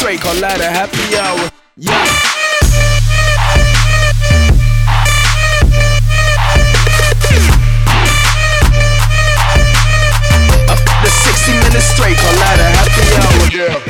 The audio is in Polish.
straight, call that a happy hour. Yeah. The 60 minutes straight, call that a happy hour. Yeah.